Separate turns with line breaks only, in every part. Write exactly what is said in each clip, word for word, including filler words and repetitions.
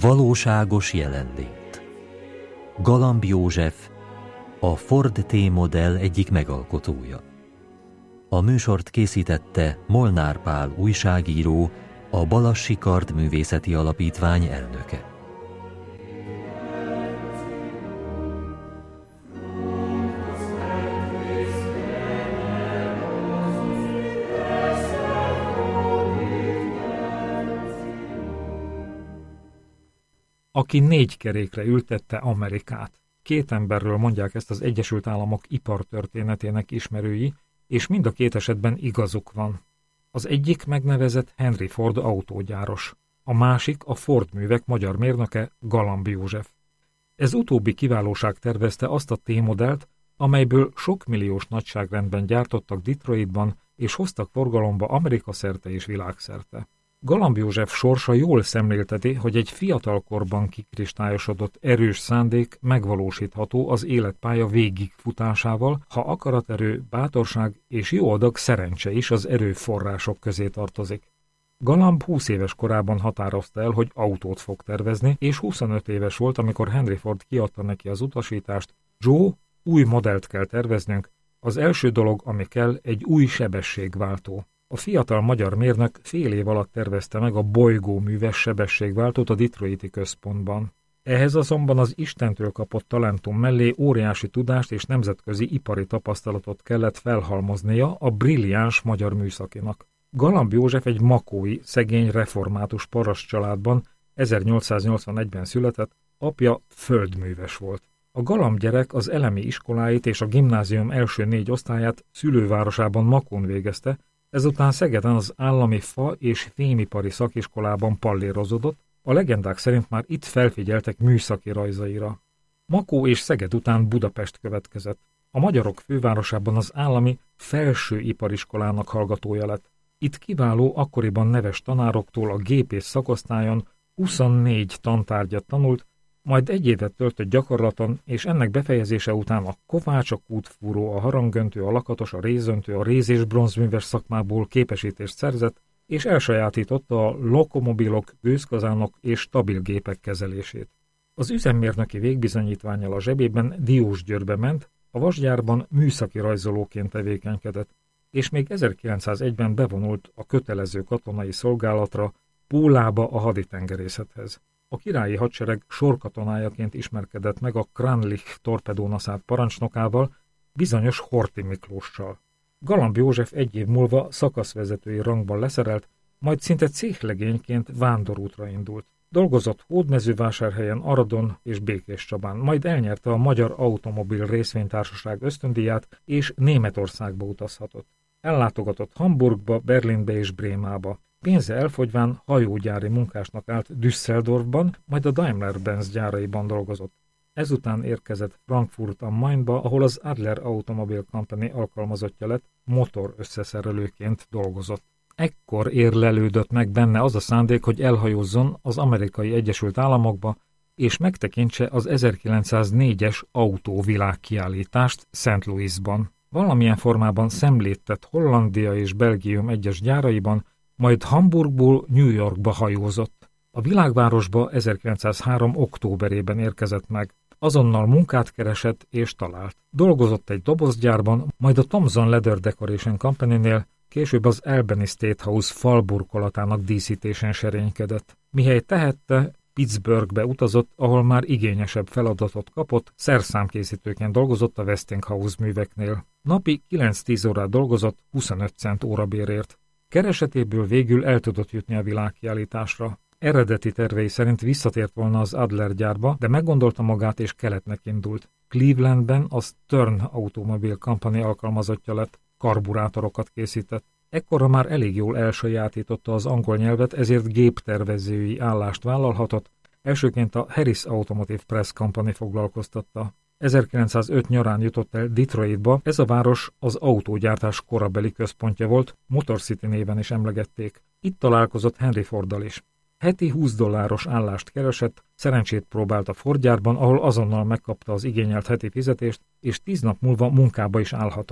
Valóságos jelenlét. Galamb József, a Ford T-modell egyik megalkotója. A műsort készítette Molnár Pál újságíró, a Balassi Kardművészeti Alapítvány elnöke.
Aki négy kerékre ültette Amerikát. Két emberről mondják ezt az Egyesült Államok ipartörténetének ismerői, és mind a két esetben igazuk van. Az egyik megnevezett Henry Ford autógyáros, a másik a Ford művek magyar mérnöke Galamb József. Ez utóbbi kiválóság tervezte azt a T-modellt, amelyből sok milliós nagyságrendben gyártottak Detroitban, és hoztak forgalomba Amerika szerte és világszerte. Galamb József sorsa jól szemlélteti, hogy egy fiatalkorban kikristályosodott erős szándék megvalósítható az életpálya végigfutásával, ha akaraterő, bátorság és jó adag szerencse is az erőforrások közé tartozik. Galamb húsz éves korában határozta el, hogy autót fog tervezni, és huszonöt éves volt, amikor Henry Ford kiadta neki az utasítást: Joe, új modellt kell terveznünk, az első dolog, ami kell, egy új sebességváltó. A fiatal magyar mérnök fél év alatt tervezte meg a bolygóműves sebességváltót a Detroiti központban. Ehhez azonban az Istentől kapott talentum mellé óriási tudást és nemzetközi ipari tapasztalatot kellett felhalmoznia a brilliáns magyar műszakinak. Galamb József egy makói, szegény református paraszt családban ezernyolcszáznyolcvanegyben született, apja földműves volt. A Galamb gyerek az elemi iskoláit és a gimnázium első négy osztályát szülővárosában Makón végezte, ezután Szegeden az állami fa- és fémipari szakiskolában pallérozódott, a legendák szerint már itt felfigyeltek műszaki rajzaira. Makó és Szeged után Budapest következett. A magyarok fővárosában az állami felső ipariskolának hallgatója lett. Itt kiváló, akkoriban neves tanároktól a gépész szakosztályon huszonnégy tantárgyat tanult, majd egy évet töltött gyakorlaton, és ennek befejezése után a kovács, a kútfúró, a harangöntő, a lakatos, a rézöntő, a réz- és bronzműves szakmából képesítést szerzett, és elsajátította a lokomobilok, gőzkazánok és stabilgépek kezelését. Az üzemmérnöki végbizonyítvánnyal a zsebében Diósgyőrbe ment, a vasgyárban műszaki rajzolóként tevékenykedett, és még ezerkilencszázegyben bevonult a kötelező katonai szolgálatra Pólába a haditengerészethez. A királyi hadsereg sorkatonájaként ismerkedett meg a Kranlich torpedónaszát parancsnokával, bizonyos Horthy Miklóssal. Galamb József egy év múlva szakaszvezetői rangban leszerelt, majd szinte céhlegényként vándorútra indult. Dolgozott Hódmezővásárhelyen, Aradon és Békéscsabán, majd elnyerte a Magyar Automobil Részvénytársaság ösztöndíját, és Németországba utazhatott. Ellátogatott Hamburgba, Berlinbe és Brémába. Pénze elfogyván hajógyári munkásnak állt Düsseldorfban, majd a Daimler-Benz gyáraiban dolgozott. Ezután érkezett Frankfurt am Mainba, ahol az Adler Automobile Company alkalmazottja lett, motor összeszerelőként dolgozott. Ekkor érlelődött meg benne az a szándék, hogy elhajózzon az Amerikai Egyesült Államokba, és megtekintse az ezerkilencszáznégyes autóvilágkiállítást Saint Louisban. Valamilyen formában szemlét tett Hollandia és Belgium egyes gyáraiban, majd Hamburgból New Yorkba hajózott. A világvárosba ezerkilencszázhárom októberében érkezett meg. Azonnal munkát keresett és talált. Dolgozott egy dobozgyárban, majd a Thomson Leather Decoration Company-nél, később az Albany State House falburkolatának díszítésen serénykedett. Mihely tehette, Pittsburghbe utazott, ahol már igényesebb feladatot kapott, szerszámkészítőként dolgozott a Westinghouse műveknél. Napi kilenc-tíz órát dolgozott, huszonöt cent órabérért. Keresetéből végül el tudott jutni a világkiállításra. Eredeti tervei szerint visszatért volna az Adler gyárba, de meggondolta magát és keletnek indult. Clevelandben a Stern Automobile Company alkalmazottja lett, karburátorokat készített. Ekkorra már elég jól elsajátította az angol nyelvet, ezért géptervezői állást vállalhatott, elsőként a Harris Automotive Press Company foglalkoztatta. ezerkilencszázöt nyarán jutott el Detroitba, ez a város az autógyártás korabeli központja volt, Motor City néven is emlegették. Itt találkozott Henry Forddal is. Heti húsz dolláros állást keresett, szerencsét próbált a Ford gyárban, ahol azonnal megkapta az igényelt heti fizetést, és tíz nap múlva munkába is állhatott.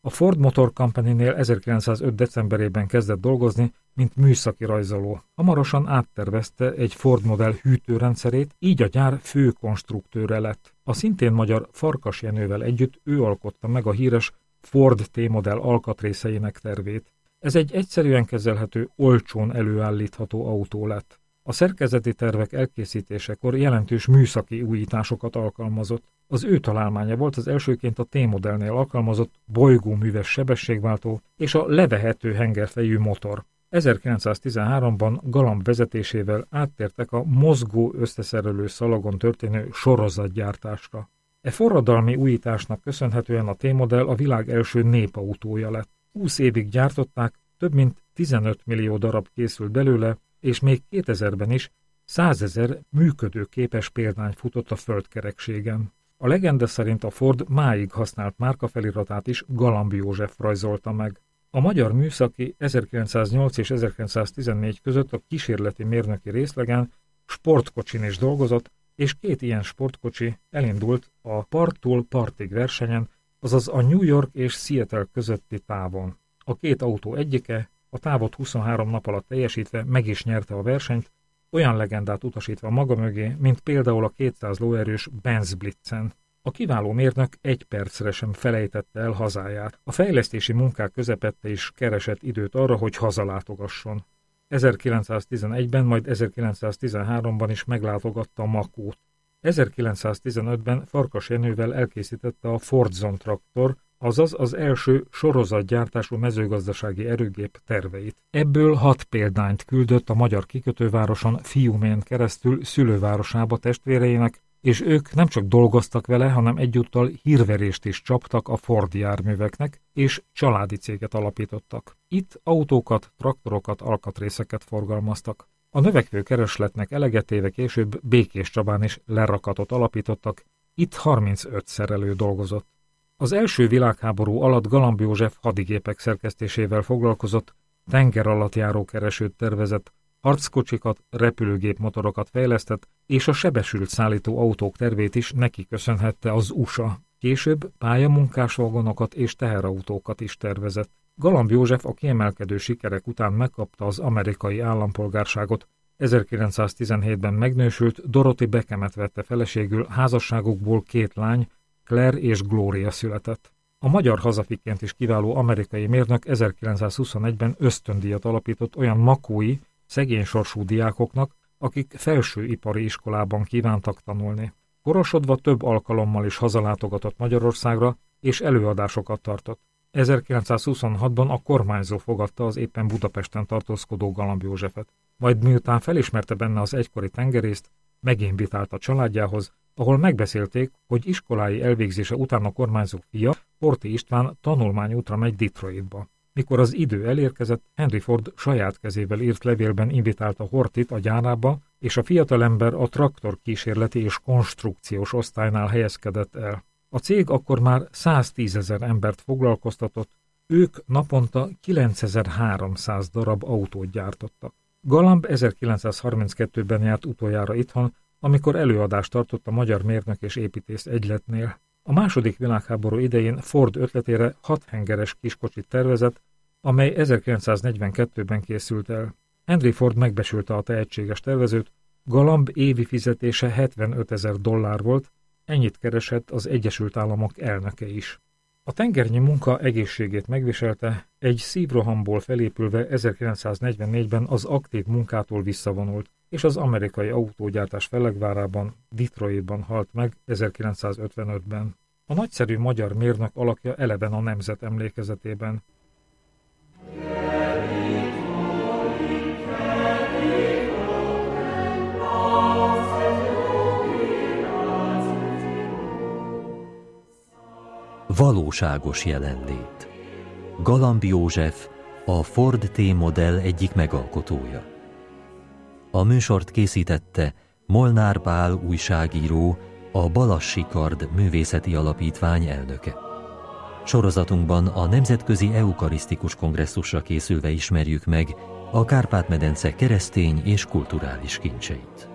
A Ford Motor Company-nél ezerkilencszázöt. decemberében kezdett dolgozni, mint műszaki rajzoló. Hamarosan áttervezte egy Ford modell hűtőrendszerét, így a gyár fő konstruktőre lett. A szintén magyar Farkas Jenővel együtt ő alkotta meg a híres Ford T-modell alkatrészeinek tervét. Ez egy egyszerűen kezelhető, olcsón előállítható autó lett. A szerkezeti tervek elkészítésekor jelentős műszaki újításokat alkalmazott. Az ő találmánya volt az elsőként a T-modellnél alkalmazott bolygóműves sebességváltó és a levehető hengerfejű motor. ezerkilencszáztizenháromban Galamb vezetésével áttértek a mozgó összeszerelő szalagon történő sorozatgyártásra. E forradalmi újításnak köszönhetően a T-modell a világ első népautója lett. húsz évig gyártották, több mint tizenöt millió darab készült belőle, és még kétezerben is százezer működőképes példány futott a földkerekségen. A legenda szerint a Ford máig használt márkafeliratát is Galamb József rajzolta meg. A magyar műszaki ezerkilencszáznyolc és ezerkilencszáztizennégy között a kísérleti mérnöki részlegen sportkocsin is dolgozott, és két ilyen sportkocsi elindult a parttól partig versenyen, azaz a New York és Seattle közötti távon. A két autó egyike, a távot huszonhárom nap alatt teljesítve meg is nyerte a versenyt, olyan legendát utasítva maga mögé, mint például a kétszáz lóerős Benz Blitzen. A kiváló mérnök egy percre sem felejtette el hazáját. A fejlesztési munkák közepette is keresett időt arra, hogy hazalátogasson. ezerkilencszáztizenegyben, majd ezerkilencszáztizenháromban is meglátogatta Makót. ezerkilencszáztizenötben Farkas Jenővel elkészítette a Fordzon traktor, azaz az első sorozatgyártású mezőgazdasági erőgép terveit. Ebből hat példányt küldött a magyar kikötővároson Fiumén keresztül szülővárosába testvéreinek, és ők nem csak dolgoztak vele, hanem egyúttal hírverést is csaptak a Ford járműveknek, és családi céget alapítottak. Itt autókat, traktorokat, alkatrészeket forgalmaztak. A növekvő keresletnek eleget téve később Békéscsabán is lerakatot alapítottak, itt harmincöt szerelő dolgozott. Az első világháború alatt Galamb József hadigépek szerkesztésével foglalkozott, tengeralattjárókeresőt tervezett, harckocsikat, repülőgépmotorokat fejlesztett, és a sebesült szállító autók tervét is neki köszönhette az u es á. Később pályamunkás vagonokat és teherautókat is tervezett. Galamb József a kiemelkedő sikerek után megkapta az amerikai állampolgárságot. ezerkilencszáztizenhétben megnősült, Dorothy Beckhamet vette feleségül, házasságukból két lány, Claire és Gloria született. A magyar hazafiként is kiváló amerikai mérnök ezerkilencszázhuszonegyben ösztöndíjat alapított olyan makói, szegény sorsú diákoknak, akik felsőipari iskolában kívántak tanulni. Korosodva több alkalommal is hazalátogatott Magyarországra, és előadásokat tartott. ezerkilencszázhuszonhatban a kormányzó fogadta az éppen Budapesten tartózkodó Galamb Józsefet. Majd miután felismerte benne az egykori tengerészt, meginvitált a családjához, ahol megbeszélték, hogy iskolái elvégzése után a kormányzó fia, Horthy István tanulmányútra megy Detroitba. Mikor az idő elérkezett, Henry Ford saját kezével írt levélben invitálta Horthyt a gyárába, és a fiatalember a traktor kísérleti és konstrukciós osztálynál helyezkedett el. A cég akkor már száztízezer embert foglalkoztatott, ők naponta kilencezer-háromszáz darab autót gyártottak. Galamb ezerkilencszázharminckettőben járt utoljára itthon, amikor előadást tartott a Magyar Mérnök és Építész Egyletnél. A második világháború idején Ford ötletére hat hengeres kiskocsit tervezett, amely ezerkilencszáznegyvenkettőben készült el. Henry Ford megbesülte a tehetséges tervezőt, Galamb évi fizetése hetvenötezer dollár volt, ennyit keresett az Egyesült Államok elnöke is. A tengernyi munka egészségét megviselte, egy szívrohamból felépülve ezerkilencszáznegyvennégyben az aktív munkától visszavonult, és az amerikai autógyártás fellegvárában, Detroitban halt meg ezerkilencszázötvenötben. A nagyszerű magyar mérnök alakja eleven a nemzet emlékezetében.
Valóságos jelenlét. Galamb József, a Ford T-modell egyik megalkotója. A műsort készítette Molnár Pál újságíró, a Balassi Kard Művészeti Alapítvány elnöke. Sorozatunkban a Nemzetközi Eukarisztikus Kongresszusra készülve ismerjük meg a Kárpát-medence keresztény és kulturális kincseit.